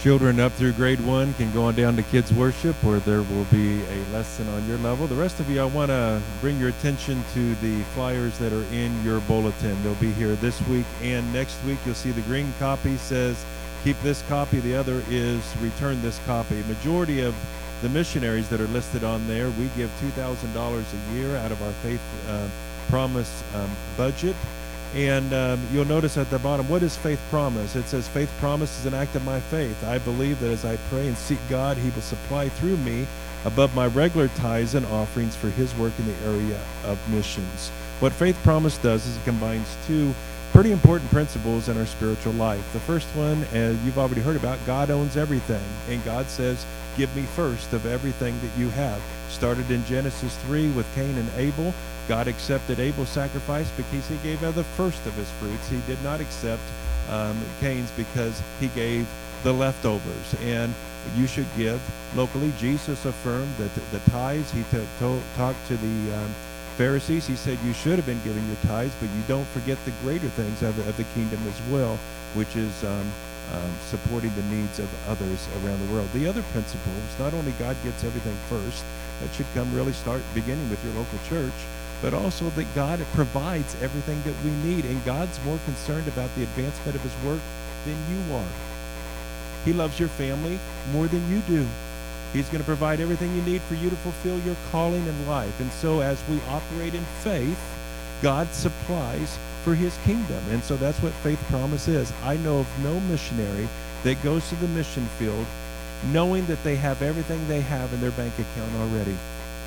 Children up through grade 1 can go on down to kids worship, where there will be a lesson on your level. The rest of you, I want to bring your attention to the flyers that are in your bulletin. They'll be here this week and next week. You'll see the green copy says keep this copy. The other is return this copy. Majority of the missionaries that are listed on there, we give $2,000 a year out of our Faith Promise budget. And you'll notice at the bottom, what is Faith Promise? It says, Faith Promise is an act of my faith. I believe that as I pray and seek God, he will supply through me above my regular tithes and offerings for his work in the area of missions. What Faith Promise does is it combines two pretty important principles in our spiritual life. The first one, as you've already heard about, God owns everything. And God says, give me first of everything that you have. Started in Genesis 3 with Cain and Abel. God accepted Abel's sacrifice because he gave of the first of his fruits. He did not accept Cain's because he gave the leftovers. And you should give locally. Jesus affirmed that the tithes, he talked to the Pharisees. He said you should have been giving your tithes, but you don't forget the greater things of the kingdom as well, which is supporting the needs of others around the world. The other principle is not only God gets everything first, that should start beginning with your local church, but also that God provides everything that we need, and God's more concerned about the advancement of his work than you are. He loves your family more than you do. He's going to provide everything you need for you to fulfill your calling in life. And so as we operate in faith, God supplies for his kingdom. And so that's what Faith Promise is. I know of no missionary that goes to the mission field knowing that they have everything they have in their bank account already.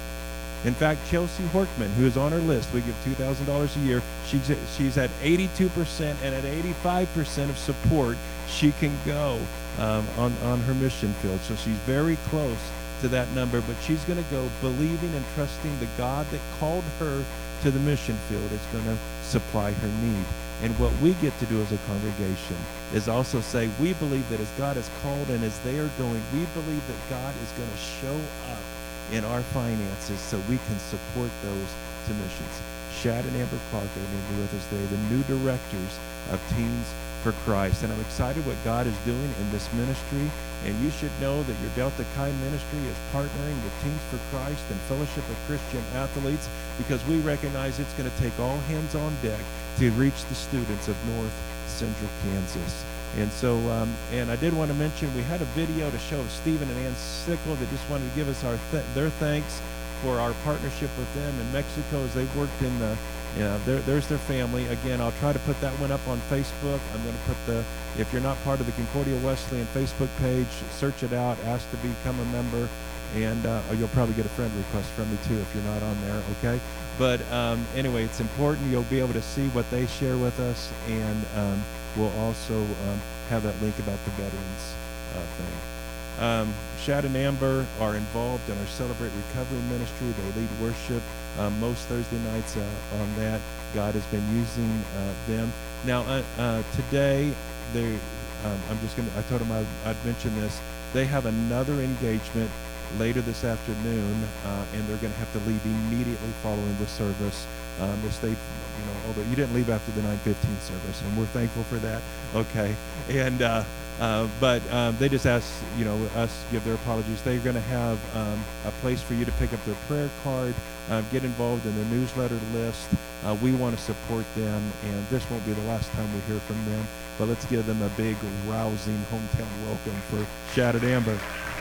In fact, Chelsea Horkman, who is on our list, we give $2,000 a year. She's at 82%, and at 85% of support, she can go on her mission field. So she's very close to that number, but she's going to go believing and trusting the God that called her to the mission field is going to supply her need. And what we get to do as a congregation is also say, we believe that as God has called and as they are going, we believe that God is going to show up in our finances so we can support those to missions. Shad and Amber Clark are going to be with us today, the new directors of Teens for Christ. And I'm excited what God is doing in this ministry. And you should know that your Delta Chi ministry is partnering with Teens for Christ and Fellowship of Christian Athletes, because we recognize it's going to take all hands on deck to reach the students of North Central Kansas. And so, and I did want to mention, we had a video to show of Stephen and Ann Sickle that just wanted to give us their thanks for our partnership with them in Mexico as they've worked in the, there's their family. Again, I'll try to put that one up on Facebook. I'm going to put if you're not part of the Concordia Wesleyan Facebook page, search it out, ask to become a member, and you'll probably get a friend request from me too if you're not on there, okay? But anyway, it's important. You'll be able to see what they share with us, and we'll also have that link about the veterans thing. Shad and Amber are involved in our Celebrate Recovery ministry. They lead worship most Thursday nights on that. God has been using them. Now, today, I told them I'd mention this. They have another engagement later this afternoon, and they're going to have to leave immediately following the service. They stayed, although you didn't leave after the 9:15 service, and we're thankful for that. Okay, and but they just asked, us to give their apologies. They're going to have a place for you to pick up their prayer card, get involved in their newsletter list. We want to support them, and this won't be the last time we hear from them. But let's give them a big, rousing hometown welcome for Shad and Amber.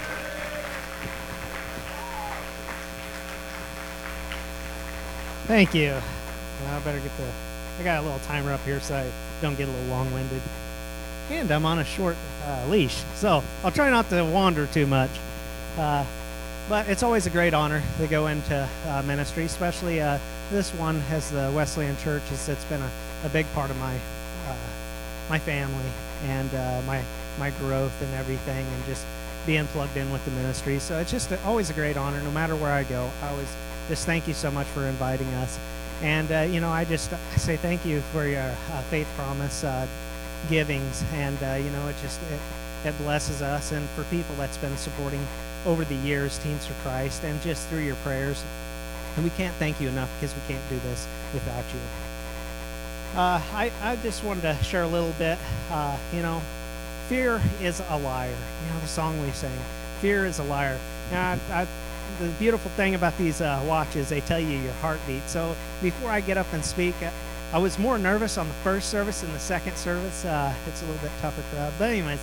Thank you. I better I got a little timer up here so I don't get a little long-winded. And I'm on a short leash, so I'll try not to wander too much. But it's always a great honor to go into ministry, especially this one as the Wesleyan Church. It's been a big part of my family and my growth and everything, and just being plugged in with the ministry. So it's just always a great honor, no matter where I go. I always just thank you so much for inviting us. And, I say thank you for your Faith Promise givings. And, it blesses us. And for people that's been supporting over the years, Teens for Christ, and just through your prayers. And we can't thank you enough, because we can't do this without you. I just wanted to share a little bit, fear is a liar. You know, the song we sang, fear is a liar. Now, the beautiful thing about these watches, they tell you your heartbeat. So before I get up and speak, I was more nervous on the first service than the second service. It's a little bit tougher crowd. But anyways,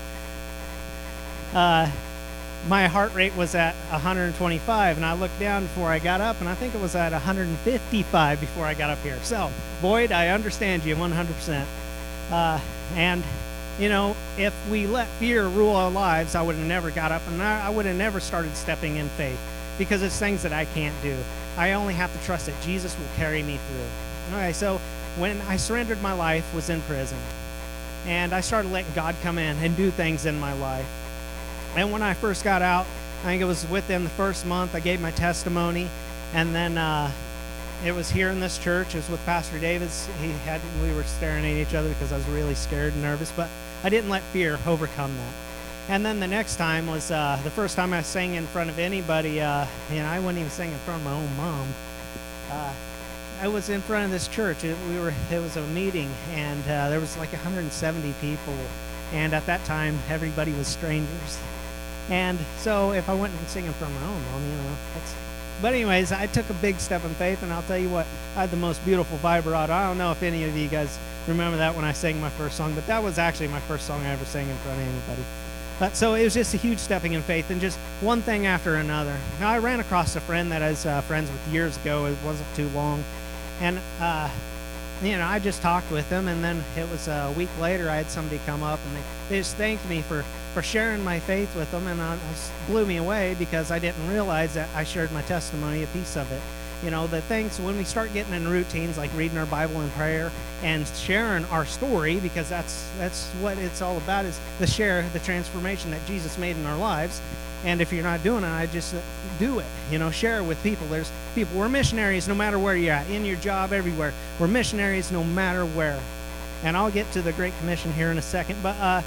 my heart rate was at 125, and I looked down before I got up, and I think it was at 155 before I got up here. So, Boyd, I understand you 100%. And, you know, if we let fear rule our lives, I would have never got up, and I would have never started stepping in faith, because it's things that I can't do. I only have to trust that Jesus will carry me through. Okay, so when I surrendered my life, was in prison, and I started letting God come in and do things in my life. And when I first got out, I think it was within the first month, I gave my testimony, and then it was here in this church. It was with Pastor Davis. We were staring at each other because I was really scared and nervous, but I didn't let fear overcome that. And then the next time was the first time I sang in front of anybody. I wouldn't even sing in front of my own mom. I was in front of this church. It was a meeting, and there was like 170 people, and at that time everybody was strangers. And so if I went and sing in front of my own mom, you know, but anyways, I took a big step in faith, and I'll tell you what, I had the most beautiful vibrato. I don't know if any of you guys remember that when I sang my first song, but that was actually my first song I ever sang in front of anybody. But so it was just a huge stepping in faith, and just one thing after another. Now, I ran across a friend that I was friends with years ago. It wasn't too long. And, I just talked with him, and then it was a week later I had somebody come up, and they just thanked me for sharing my faith with them, and it blew me away because I didn't realize that I shared my testimony, a piece of it. You know, the things, when we start getting in routines like reading our Bible and prayer and sharing our story, because that's what it's all about, is to share the transformation that Jesus made in our lives. And if you're not doing it, I just do it. You know, share it with people. There's people. We're missionaries no matter where you're at, in your job, everywhere. We're missionaries no matter where. And I'll get to the Great Commission here in a second. But,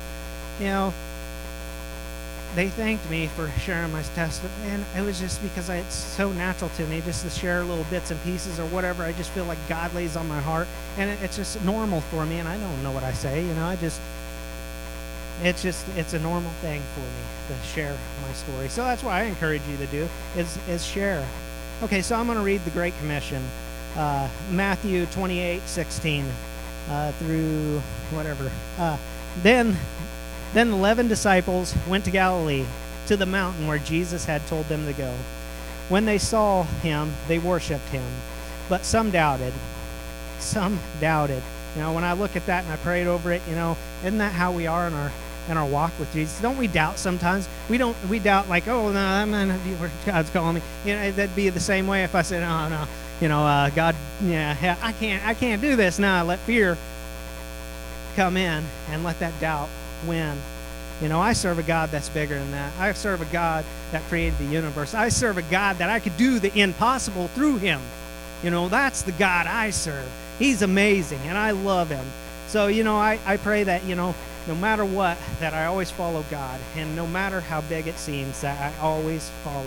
they thanked me for sharing my testimony. And it was just because it's so natural to me just to share little bits and pieces or whatever. I just feel like God lays on my heart. And it's just normal for me. And I don't know what I say. You know, it's a normal thing for me to share my story. So that's what I encourage you to do, is share. Okay, so I'm going to read the Great Commission, Matthew 28:16 through whatever. Then 11 disciples went to Galilee, to the mountain where Jesus had told them to go. When they saw him, they worshipped him, but some doubted. Some doubted. You know, when I look at that and I prayed over it, you know, isn't that how we are in our walk with Jesus? Don't we doubt sometimes? We doubt like, oh, no, I'm not where God's calling me. You know, that'd be the same way if I said, oh, no, you know, God, yeah, I can't do this. No, let fear come in and let that doubt win. You know, I serve a God that's bigger than that. I serve a God that created the universe. I serve a God that I could do the impossible through him. You know, that's the God I serve. He's amazing, and I love him. So, you know, I pray that, you know, no matter what, that I always follow God. And no matter how big it seems, that I always follow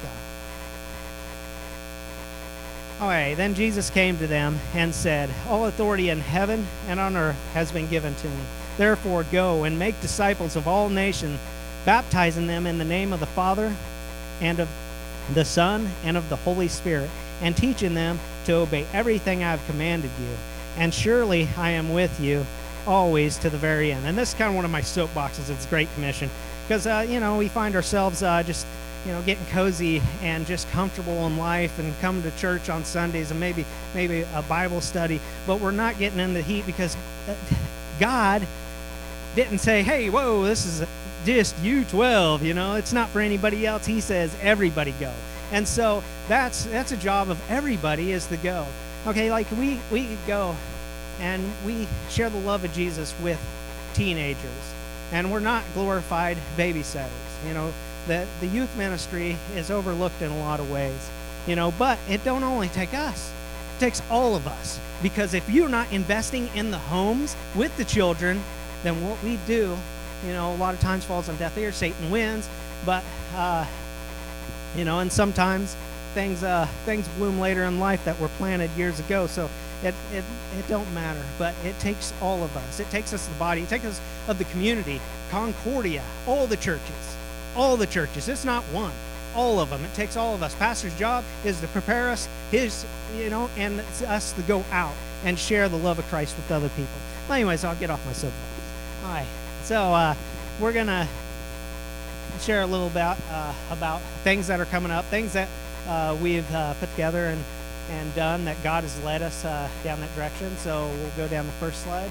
God. Okay, then Jesus came to them and said, all authority in heaven and on earth has been given to me. Therefore, go and make disciples of all nations, baptizing them in the name of the Father and of the Son and of the Holy Spirit, and teaching them to obey everything I have commanded you. And surely I am with you always to the very end. And this is kind of one of my soapboxes. It's Great Commission. Because, we find ourselves just, getting cozy and just comfortable in life and come to church on Sundays and maybe a Bible study. But we're not getting in the heat because God didn't say, hey, whoa, this is just you 12. It's not for anybody else. He says everybody go. And so that's a job of everybody, is to go. Okay, like we go and we share the love of Jesus with teenagers. And we're not glorified babysitters. The youth ministry is overlooked in a lot of ways. But it don't only take us. It takes all of us. Because if you're not investing in the homes with the children, then what we do, a lot of times falls on deaf ears. Satan wins. But, and sometimes things bloom later in life that were planted years ago. So it don't matter. But it takes all of us. It takes us, the body. It takes us of the community. Concordia, all the churches. All the churches. It's not one. All of them. It takes all of us. Pastor's job is to prepare us, and it's us to go out and share the love of Christ with other people. Well, anyways, I'll get off my soapbox. All right. So we're going to share a little about things that are coming up, things that we've put together and done that God has led us down that direction. So we'll go down the first slide.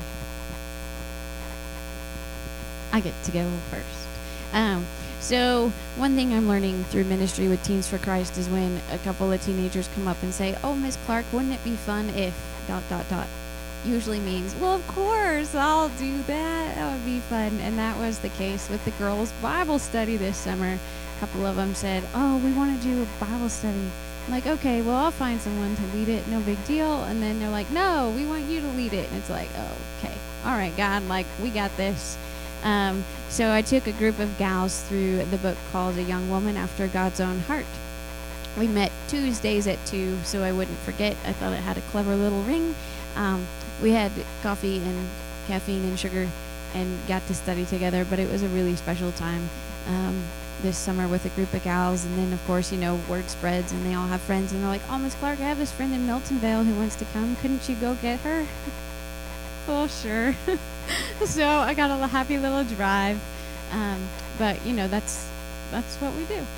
I get to go first. So one thing I'm learning through ministry with Teens for Christ is when a couple of teenagers come up and say, "Oh, Miss Clark, wouldn't it be fun if ... usually means, well, of course, I'll do that. That would be fun. And that was the case with the girls' Bible study this summer. A couple of them said, "Oh, we want to do a Bible study." I'm like, "Okay, well, I'll find someone to lead it. No big deal." And then they're like, "No, we want you to lead it." And it's like, oh, okay. All right, God, we got this. So I took a group of gals through the book called A Young Woman After God's Own Heart. We met Tuesdays at 2, so I wouldn't forget. I thought it had a clever little ring. We had coffee and caffeine and sugar and got to study together, but it was a really special time this summer with a group of gals. And then, of course, word spreads and they all have friends, and they're like, "Oh, Miss Clark, I have this friend in Miltonvale who wants to come. Couldn't you go get her?" Well, sure. So I got a happy little drive. But, that's what we do.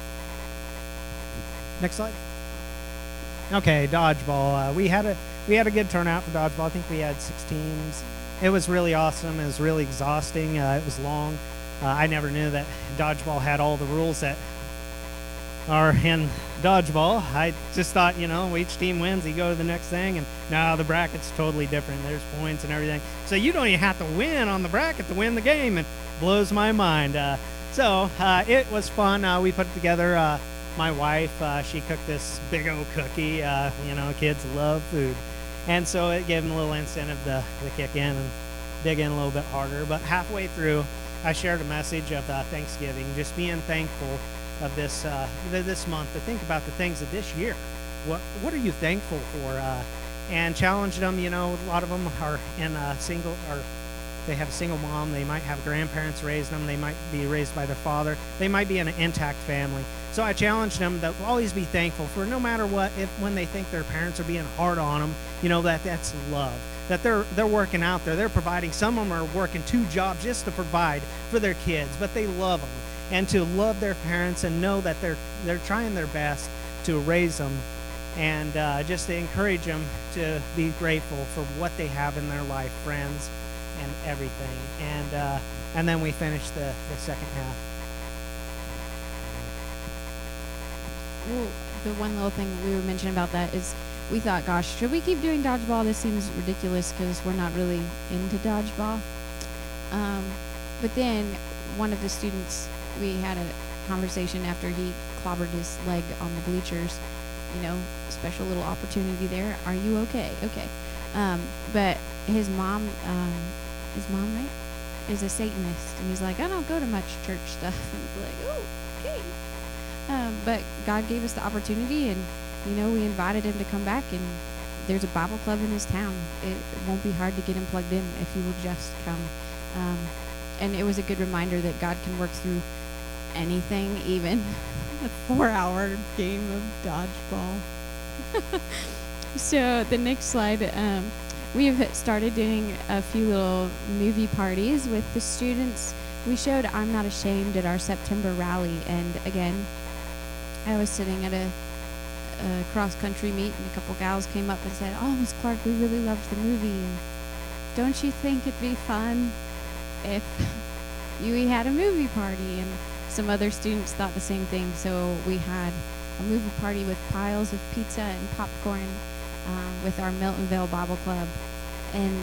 Next slide. Okay, dodgeball. We had a good turnout for dodgeball. I think we had 6 teams. It was really awesome. It was really exhausting. It was long. I never knew that dodgeball had all the rules that are in dodgeball. I just thought, each team wins, you go to the next thing, and now the bracket's totally different. There's points and everything. So you don't even have to win on the bracket to win the game. It blows my mind. So it was fun. We put it together. My wife, she cooked this big old cookie. Kids love food. And so it gave them a little incentive to kick in and dig in a little bit harder. But halfway through, I shared a message of Thanksgiving, just being thankful of this month, to think about the things of this year. What are you thankful for? And challenged them. A lot of them are in a single, or they have a single mom. They might have grandparents raising them. They might be raised by their father. They might be in an intact family. So I challenged them to always be thankful for, no matter what, when they think their parents are being hard on them, that's love. That they're working out there. They're providing. Some of them are working 2 jobs just to provide for their kids, but they love them. And to love their parents and know that they're trying their best to raise them, and just to encourage them to be grateful for what they have in their life, friends and everything. And then we finished the second half. Well, the one little thing we were mentioning about that is we thought, gosh, should we keep doing dodgeball? This seems ridiculous because we're not really into dodgeball. But then one of the students, we had a conversation after he clobbered his leg on the bleachers. Special little opportunity there. Are you okay? Okay. But his mom, right, is a Satanist, and he's like, "I don't go to much church stuff." And he's like, "Oh, okay." But God gave us the opportunity, and we invited him to come back, and there's a Bible club in his town. It won't be hard to get him plugged in if he will just come. And it was a good reminder that God can work through anything, even a 4-hour game of dodgeball. So the next slide, we've started doing a few little movie parties with the students. We showed I'm Not Ashamed at our September rally, and again, I was sitting at a cross-country meet, and a couple gals came up and said, "Oh, Miss Clark, we really loved the movie, and don't you think it'd be fun if we had a movie party?" And some other students thought the same thing, so we had a movie party with piles of pizza and popcorn with our Miltonvale Bible Club. And,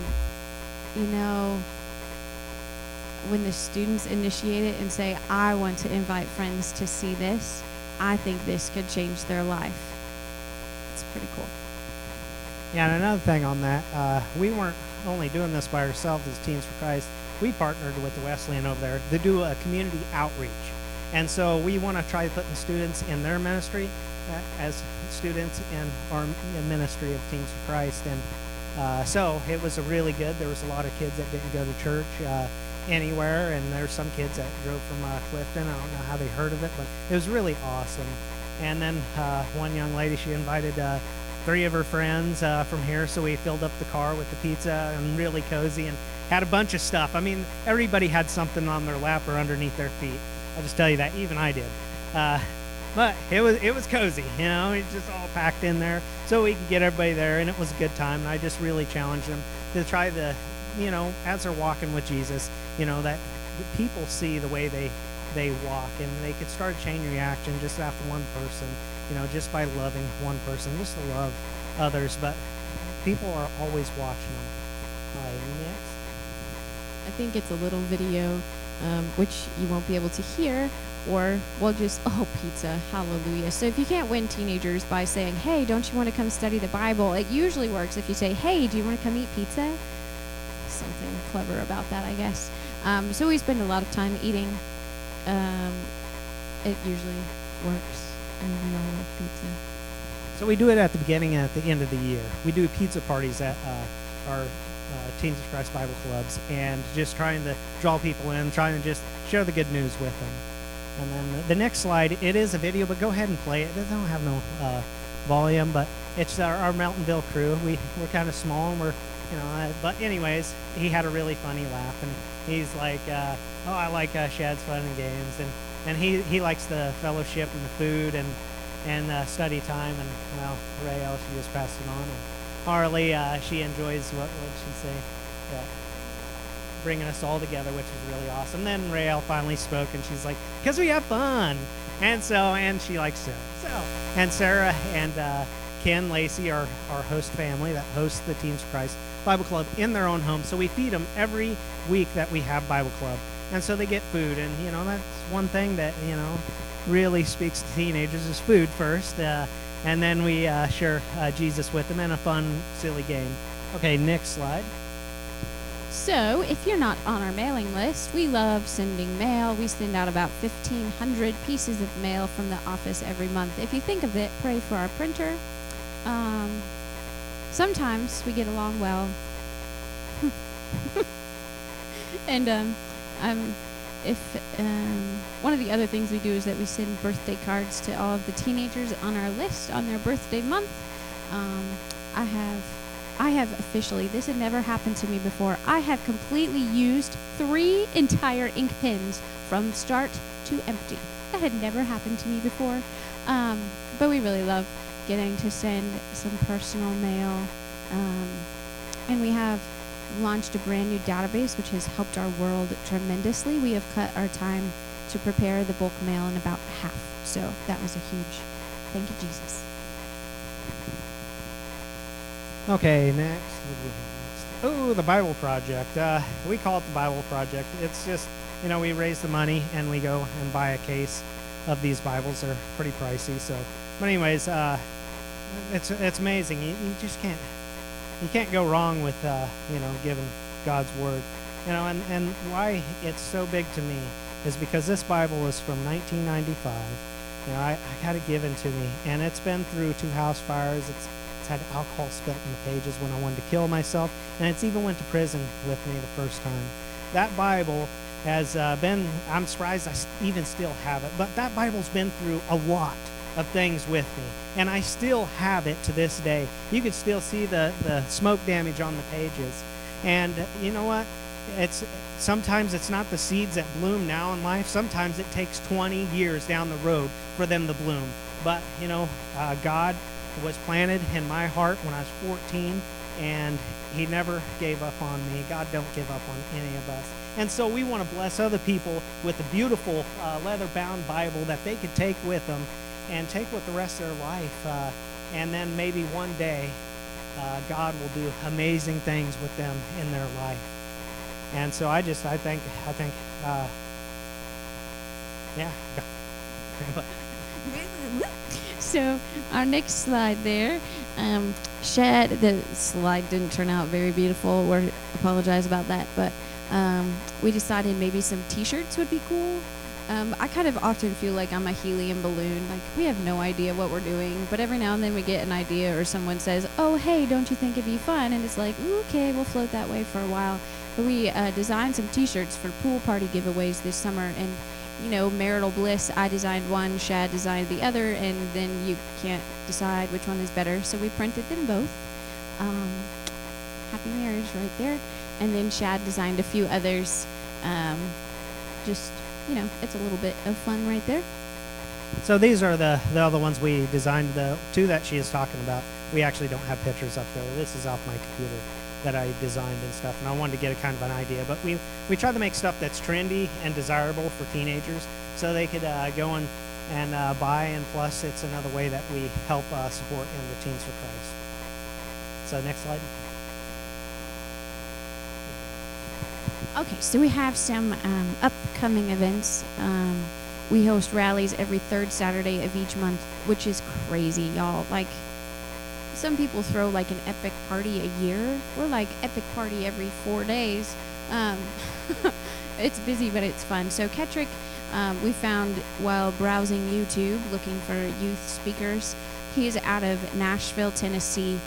when the students initiate it and say, "I want to invite friends to see this, I think this could change their life," it's pretty cool. Yeah, and another thing on that, we weren't only doing this by ourselves as Teens for Christ. We partnered with the Wesleyan over there to do a community outreach. And so we want to try putting students in their ministry as students in our ministry of Teens for Christ. And so it was really good. There was a lot of kids that didn't go to church. anywhere, and there's some kids that drove from Clifton. I don't know how they heard of it, but it was really awesome. And then one young lady, she invited 3 of her friends from here, so we filled up the car with the pizza and really cozy and had a bunch of stuff. I mean, everybody had something on their lap or underneath their feet. I'll just tell you that, even I did. But it was cozy, you know, it's just all packed in there so we could get everybody there, and it was a good time. And I just really challenged them to try the, you know, as they're walking with Jesus, you know, that people see the way they walk, and they could start a chain reaction just after one person, you know, just by loving one person, just to love others. But people are always watching them. All right, next. I think it's a little video, which you won't be able to hear, or we'll just, oh, pizza, hallelujah. So if you can't win teenagers by saying, hey, don't you want to come study the Bible, it usually works if you say, hey, do you want to come eat pizza? Something clever about that, I guess. So we spend a lot of time eating. It usually works, and we all love pizza. So we do it at the beginning and at the end of the year. We do pizza parties at our Teens of Christ Bible clubs, and just trying to draw people in, trying to just share the good news with them. And then the next slide, it is a video, but go ahead and play it. It doesn't have no volume, but it's our Mountainville crew. We're kind of small, and we're, you know, but anyways, he had a really funny laugh, and he's like, oh, I like Shad's Fun and Games, and he likes the fellowship and the food and study time, and, well, Rael, she just passed it on, and Harley, she enjoys, what would she say, yeah, bringing us all together, which is really awesome. Then Rael finally spoke, and she's like, because we have fun. And she likes Sarah. And Sarah and Ken Lacey are our host family that hosts the Teens of Christ Bible Club in their own home. So we feed them every week that we have Bible Club. And so they get food. And, you know, that's one thing that, you know, really speaks to teenagers is food first. And then we share Jesus with them and a fun, silly game. Okay, next slide. So, if you're not on our mailing list, we love sending mail. We send out about 1,500 pieces of mail from the office every month. If you think of it, pray for our printer. Sometimes we get along well. And one of the other things we do is that we send birthday cards to all of the teenagers on our list on their birthday month. I have officially, this had never happened to me before, I have completely used 3 entire ink pens from start to empty. That had never happened to me before. But we really love getting to send some personal mail. And we have launched a brand new database, which has helped our world tremendously. We have cut our time to prepare the bulk mail in about half. So that was a huge thank you, Jesus. Okay, next. Oh, the Bible Project. We call it the Bible Project. It's just, you know, we raise the money and we go and buy a case of these Bibles. They're pretty pricey. So, but anyways, it's amazing. You just can't go wrong with you know, giving God's word. You know, and why it's so big to me is because this Bible is from 1995. You know, I had it given to me, and it's been through 2 house fires. It's had alcohol spilt in the pages when I wanted to kill myself, and it's even went to prison with me the first time. That Bible has I'm surprised I even still have it, but that Bible's been through a lot of things with me, and I still have it to this day. You can still see the smoke damage on the pages, and you know what? Sometimes it's not the seeds that bloom now in life. Sometimes it takes 20 years down the road for them to bloom. But, you know, God was planted in my heart when I was 14, and he never gave up on me. God don't give up on any of us. And so we want to bless other people with a beautiful leather-bound Bible that they could take with them and take with the rest of their life. And then maybe one day God will do amazing things with them in their life. And so I think, yeah. So our next slide there, Shad, the slide didn't turn out very beautiful. We apologize about that, but we decided maybe some t-shirts would be cool. I kind of often feel like I'm a helium balloon. Like, we have no idea what we're doing, but every now and then we get an idea, or someone says, oh, hey, don't you think it'd be fun? And it's like, "Ooh, okay, we'll float that way for a while." But we designed some T-shirts for pool party giveaways this summer, and, you know, marital bliss, I designed one, Shad designed the other, and then you can't decide which one is better. So we printed them both. Happy marriage right there. And then Shad designed a few others. Just, you know, it's a little bit of fun right there. So these are the other ones we designed. The two that she is talking about, we actually don't have pictures up there. This is off my computer that I designed and stuff, and I wanted to get a kind of an idea. But we try to make stuff that's trendy and desirable for teenagers, so they could go and buy, and plus it's another way that we help support in the Teens for Christ. So next slide. Okay, so we have some upcoming events. We host rallies every third Saturday of each month, which is crazy, y'all. Like, some people throw like an epic party a year. We're like epic party every 4 days. It's busy, but it's fun. So Kettrick, we found while browsing YouTube, looking for youth speakers. He is out of Nashville, Tennessee.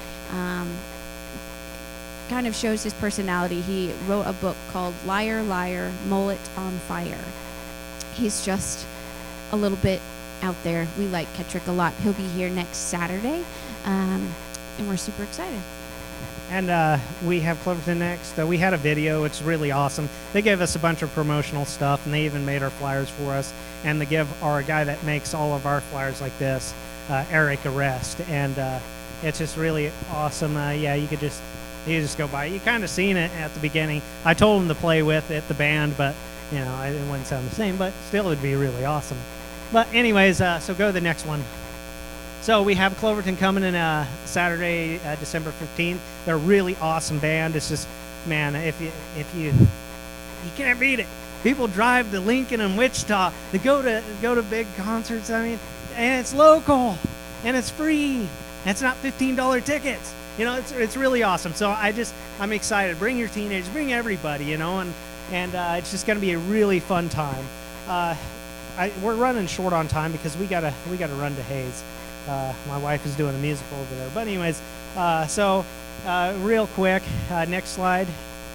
Kind of shows his personality. He wrote a book called Liar, Liar, Mullet on Fire. He's just a little bit out there. We like Kettrick a lot. He'll be here next Saturday, and we're super excited. And we have Cloverton next. We had a video. It's really awesome. They gave us a bunch of promotional stuff, and they even made our flyers for us. And they give our guy that makes all of our flyers like this, Eric, a rest. And it's just really awesome. Yeah, you just go by. You kind of seen it at the beginning. I told him to play with it, the band, but you know, it wouldn't sound the same. But still, it'd be really awesome. But anyways, so go to the next one. So we have Cloverton coming in Saturday, December 15th. They're a really awesome band. It's just, man, if you can't beat it. People drive to Lincoln and Wichita to go to big concerts. I mean, and it's local and it's free. It's not $15 tickets. You know, it's really awesome. So I'm excited. Bring your teenagers, bring everybody. You know, and it's just going to be a really fun time. We're running short on time because we gotta run to Hayes. My wife is doing a musical over there. But anyways, real quick, next slide.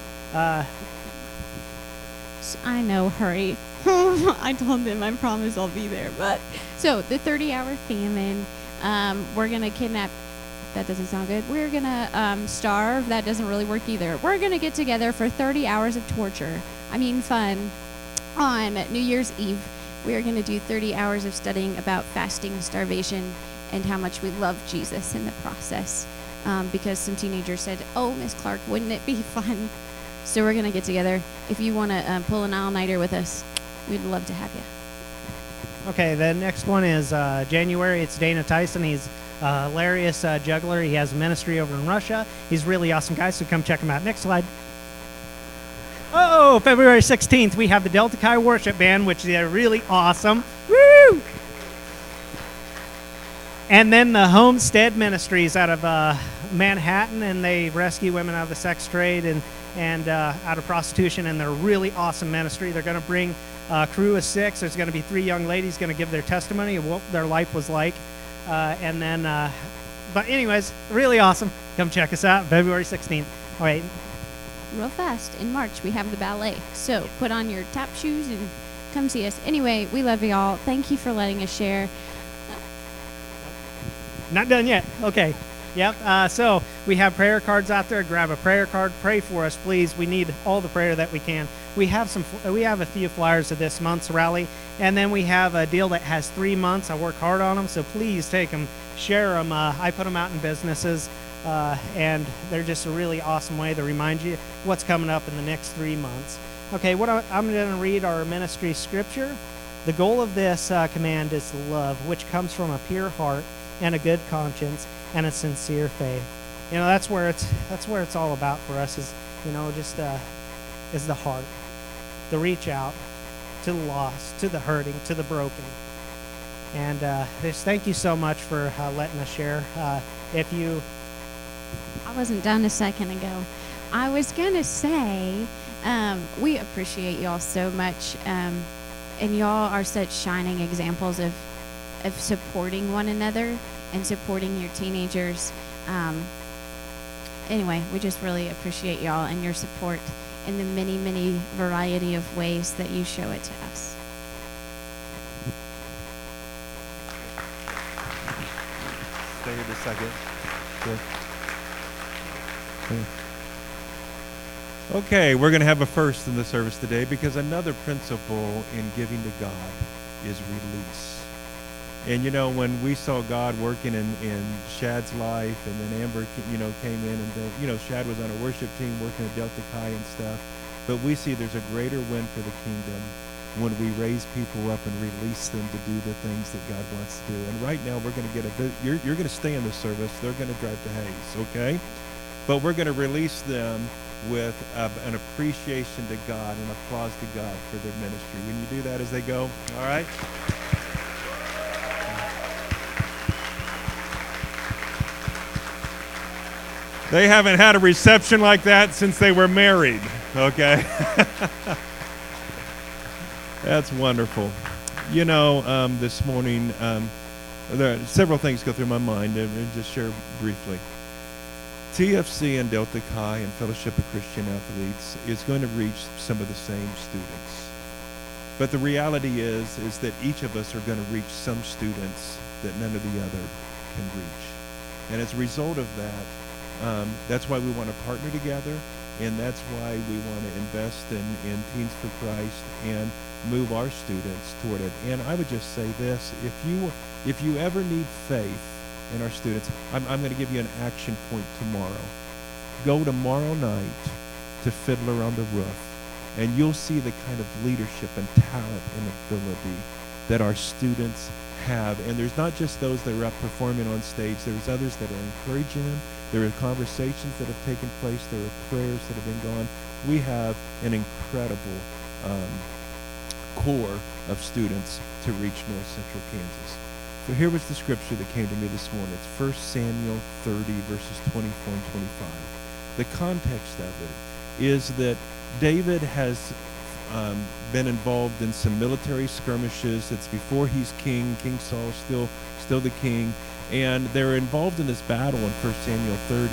I know, hurry. I told them, I promise I'll be there. But so the 30-hour famine, we're gonna kidnap. That doesn't sound good. We're gonna starve. That doesn't really work either. We're gonna get together for 30 hours of torture. I mean, fun. On New Year's Eve, we are gonna do 30 hours of studying about fasting and starvation, and how much we love Jesus in the process, because some teenagers said, "Oh, Miss Clark, wouldn't it be fun?" So we're gonna get together. If you want to pull an all-nighter with us, we'd love to have you. Okay, the next one is January. It's Dana Tyson. He's a hilarious juggler. He has a ministry over in Russia. He's a really awesome guy, so come check him out. Next slide. Oh, February 16th, we have the Delta Chi Worship Band, which is really awesome. Woo! And then the Homestead Ministries out of Manhattan, and they rescue women out of the sex trade and out of prostitution, and they're a really awesome ministry. They're going to bring a crew of 6. There's going to be 3 young ladies going to give their testimony of what their life was like. But anyways, really awesome. Come check us out, February 16th. All right. Real fast, in March, we have the ballet. So put on your tap shoes and come see us. Anyway, we love y'all. Thank you for letting us share. Not done yet. Okay. Yep. So we have prayer cards out there. Grab a prayer card. Pray for us, please. We need all the prayer that we can. We have a few flyers of this month's rally, and then we have a deal that has 3 months. I work hard on them, so please take them, share them. I put them out in businesses, and they're just a really awesome way to remind you what's coming up in the next 3 months. Okay. I'm going to read our ministry scripture. The goal of this command is love, which comes from a pure heart and a good conscience and a sincere faith. You know, that's where it's all about for us, is, you know, just is the heart, to reach out to the lost, to the hurting, to the broken. And just thank you so much for letting us share. I wasn't done a second ago. I was gonna say we appreciate y'all so much. and y'all are such shining examples of supporting one another and supporting your teenagers. Anyway, we just really appreciate y'all and your support in the many, many variety of ways that you show it to us. Stay here just a second. Sure. Okay, we're going to have a first in the service today because another principle in giving to God is release. And, you know, when we saw God working in Shad's life, and then Amber, you know, came in, and, you know, Shad was on a worship team working at Delta Chi and stuff. But we see there's a greater win for the kingdom when we raise people up and release them to do the things that God wants to do. And right now we're going to get you're going to stay in the service. They're going to drive to Hayes, okay? But we're going to release them with an appreciation to God and applause to God for their ministry. When you do that as they go, all right? They haven't had a reception like that since they were married, okay? That's wonderful. You know, this morning, there are several things go through my mind, and just share briefly. TFC and Delta Chi and Fellowship of Christian Athletes is going to reach some of the same students. But the reality is that each of us are going to reach some students that none of the other can reach. And as a result of that, that's why we want to partner together, and that's why we want to invest in Teens for Christ and move our students toward it. And I would just say this: if you ever need faith in our students, I'm going to give you an action point tomorrow. Go tomorrow night to Fiddler on the Roof, and you'll see the kind of leadership and talent and ability that our students have. And there's not just those that are up performing on stage. There's others that are encouraging them. There are conversations that have taken place. There are prayers that have been gone. We have an incredible core of students to reach North Central Kansas. So here was the scripture that came to me this morning. It's 1 Samuel 30, verses 24 and 25. The context of it is that David has been involved in some military skirmishes. It's before he's king. King Saul's still the king. And they're involved in this battle in 1 Samuel 30.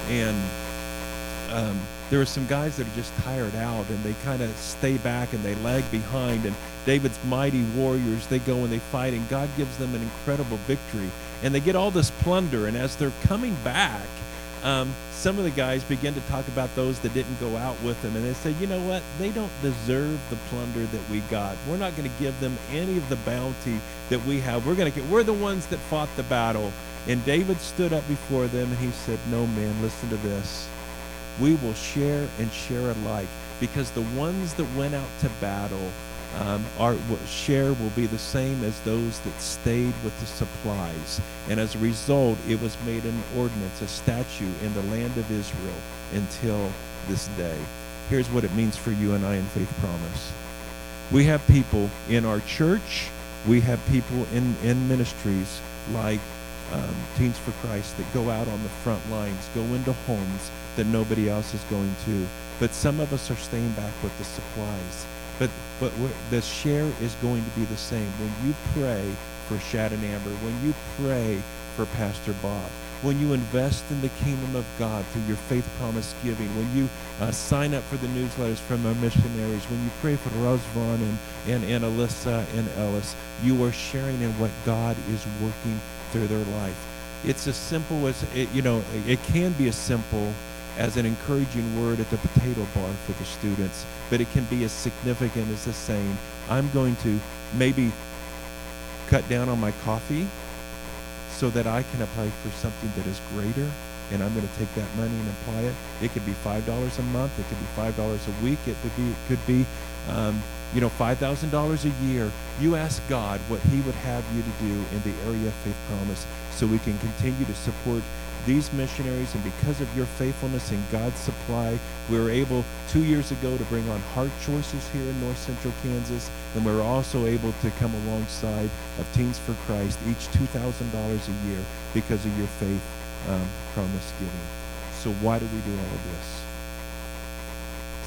And there are some guys that are just tired out, and they kind of stay back and they lag behind. And David's mighty warriors, they go and they fight, and God gives them an incredible victory. And they get all this plunder, and as they're coming back, some of the guys begin to talk about those that didn't go out with them, and they say, you know what, they don't deserve the plunder that we got. We're not going to give them any of the bounty that we have. We're the ones that fought the battle. And David stood up before them and he said, no, man, listen to this. We will share and share alike, because the ones that went out to battle, our share will be the same as those that stayed with the supplies. And as a result, it was made an ordinance, a statute in the land of Israel until this day. Here's what it means for you and I in Faith Promise. We have people in our church, we have people in ministries like Teens for Christ that go out on the front lines, go into homes that nobody else is going to. But some of us are staying back with the supplies. But the share is going to be the same. When you pray for Shad and Amber, when you pray for Pastor Bob, when you invest in the kingdom of God through your Faith Promise giving, when you sign up for the newsletters from our missionaries, when you pray for Razvan and Alyssa and Ellis, you are sharing in what God is working through their life. It's as simple as, it can be as simple as an encouraging word at the potato bar for the students, but it can be as significant as the saying, I'm going to maybe cut down on my coffee so that I can apply for something that is greater, and I'm going to take that money and apply it. It could be $5 a month. It could be $5 a week. It could be $5,000 a year. You ask God what he would have you to do in the area of Faith Promise so we can continue to support these missionaries. And because of your faithfulness and God's supply, we were able 2 years ago to bring on Heart Choices here in North Central Kansas, and we were also able to come alongside of Teens for Christ, each $2,000 a year because of your Faith Promise giving. So why do we do all of this? It's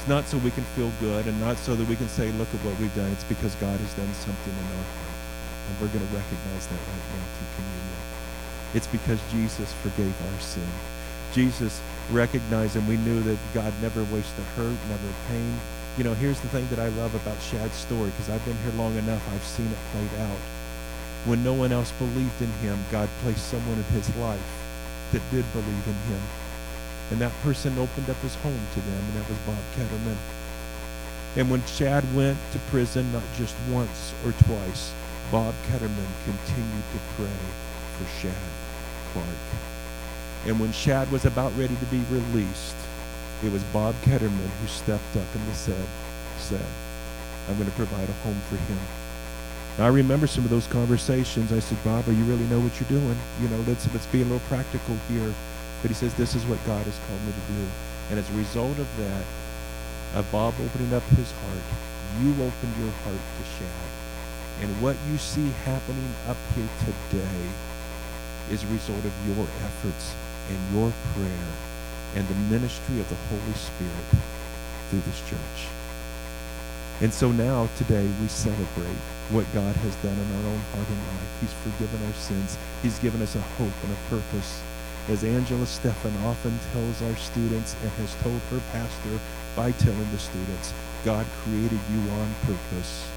It's not so we can feel good and not so that we can say, look at what we've done. It's because God has done something in our heart. And we're going to recognize that right now through communion. It's because Jesus forgave our sin. Jesus recognized, and we knew that God never wasted hurt, never pain. You know, here's the thing that I love about Shad's story, because I've been here long enough. I've seen it played out. When no one else believed in him, God placed someone in his life that did believe in him. And that person opened up his home to them, and that was Bob Ketterman. And when Shad went to prison, not just once or twice, Bob Ketterman continued to pray for Shad Clark. And when Shad was about ready to be released, it was Bob Ketterman who stepped up and said, I'm going to provide a home for him. Now, I remember some of those conversations. I said, Bob, you really know what you're doing? You know, let's be a little practical here. But he says, this is what God has called me to do. And as a result of that, of Bob opening up his heart, you opened your heart to Shad. And what you see happening up here today is a result of your efforts and your prayer and the ministry of the Holy Spirit through this church. And so now, today, we celebrate what God has done in our own heart and life. He's forgiven our sins. He's given us a hope and a purpose. As Angela Stephan often tells our students and has told her pastor by telling the students, God created you on purpose,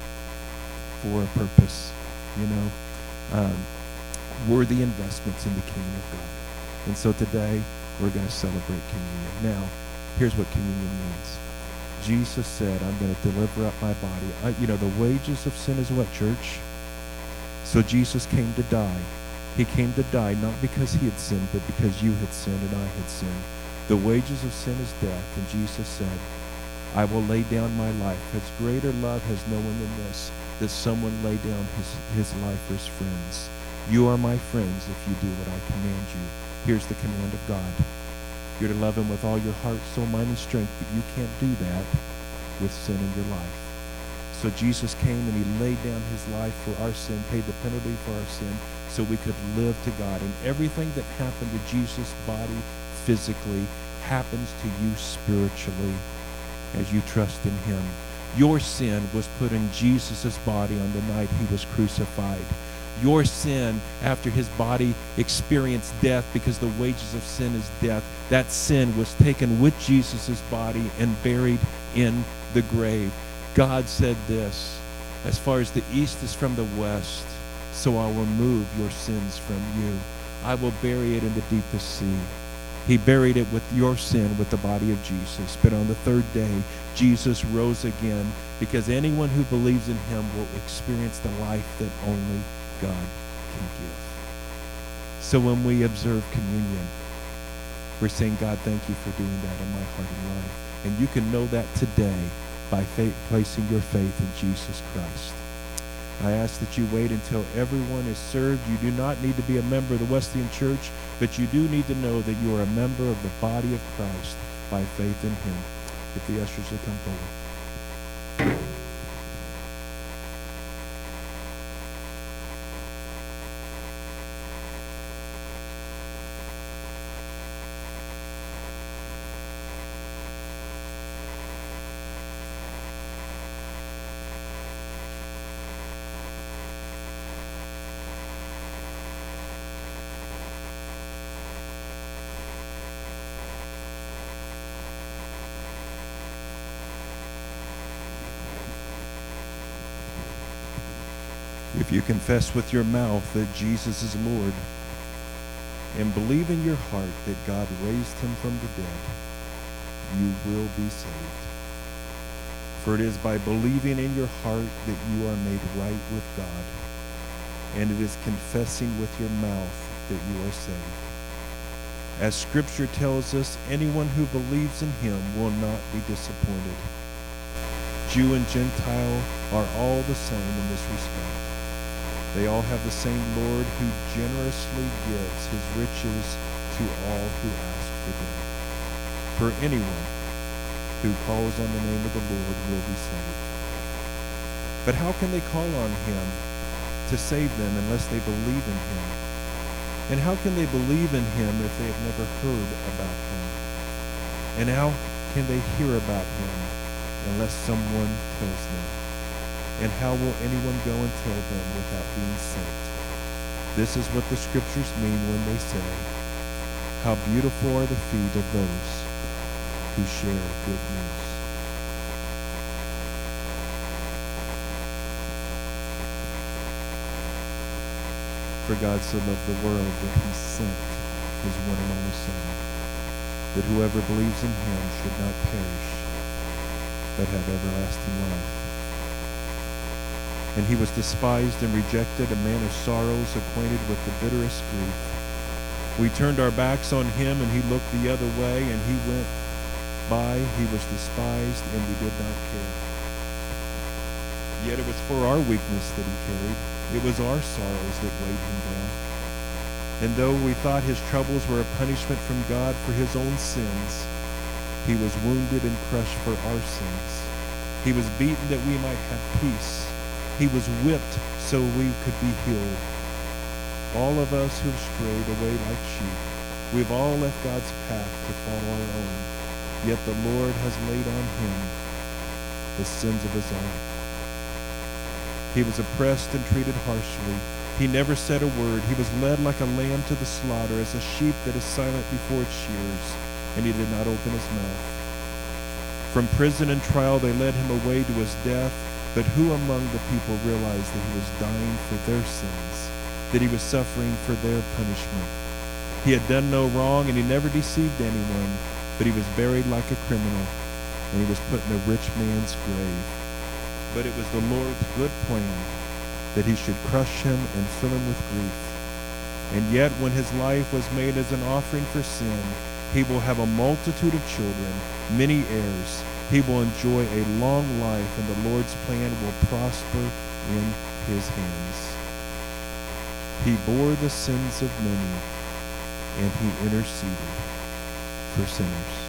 for a purpose, you know, worthy investments in the kingdom of God. And so today, we're going to celebrate communion. Now, here's what communion means. Jesus said, I'm going to deliver up my body. You know, the wages of sin is what, church? So Jesus came to die. He came to die not because he had sinned, but because you had sinned and I had sinned. The wages of sin is death. And Jesus said, I will lay down my life. Because greater love has no one than this, that someone lay down his life for his friends. You are my friends if you do what I command you. Here's the command of God. You're to love him with all your heart, soul, mind, and strength, but you can't do that with sin in your life. So Jesus came and he laid down his life for our sin, paid the penalty for our sin, so we could live to God. And everything that happened to Jesus' body physically happens to you spiritually as you trust in him. Your sin was put in Jesus' body on the night he was crucified. Your sin, after his body experienced death, because the wages of sin is death, that sin was taken with Jesus' body and buried in the grave. God said this, as far as the east is from the west, so I will remove your sins from you. I will bury it in the deepest sea. He buried it with your sin with the body of Jesus. But on the third day, Jesus rose again, because anyone who believes in him will experience the life that only God can give. So when we observe communion, we're saying, God, thank you for doing that in my heart and life. And you can know that today by placing your faith in Jesus Christ. I ask that you wait until everyone is served. You do not need to be a member of the Wesleyan Church, but you do need to know that you are a member of the body of Christ by faith in him. If the ushers will come forward. If you confess with your mouth that Jesus is Lord and believe in your heart that God raised him from the dead, you will be saved. For it is by believing in your heart that you are made right with God, and it is confessing with your mouth that you are saved. As Scripture tells us, anyone who believes in him will not be disappointed. Jew and Gentile are all the same in this respect. They all have the same Lord who generously gives his riches to all who ask for them. For anyone who calls on the name of the Lord will be saved. But how can they call on him to save them unless they believe in him? And how can they believe in him if they have never heard about him? And how can they hear about him unless someone tells them? And how will anyone go and tell them without being sent? This is what the scriptures mean when they say, how beautiful are the feet of those who share good news. For God so loved the world that he sent his one and only Son, that whoever believes in him should not perish, but have everlasting life. And he was despised and rejected, a man of sorrows, acquainted with the bitterest grief. We turned our backs on him, and he looked the other way, and he went by. He was despised, and we did not care. Yet it was for our weakness that he carried. It was our sorrows that weighed him down. And though we thought his troubles were a punishment from God for his own sins, he was wounded and crushed for our sins. He was beaten that we might have peace. He was whipped so we could be healed. All of us who have strayed away like sheep, we've all left God's path to follow our own. Yet the Lord has laid on him the sins of us all. He was oppressed and treated harshly. He never said a word. He was led like a lamb to the slaughter, as a sheep that is silent before its shearers, and he did not open his mouth. From prison and trial they led him away to his death, but who among the people realized that he was dying for their sins, that he was suffering for their punishment? He had done no wrong, and he never deceived anyone, but he was buried like a criminal, and he was put in a rich man's grave. But it was the Lord's good plan that he should crush him and fill him with grief. And yet when his life was made as an offering for sin, he will have a multitude of children, many heirs. He will enjoy a long life, and the Lord's plan will prosper in his hands. He bore the sins of many, and he interceded for sinners.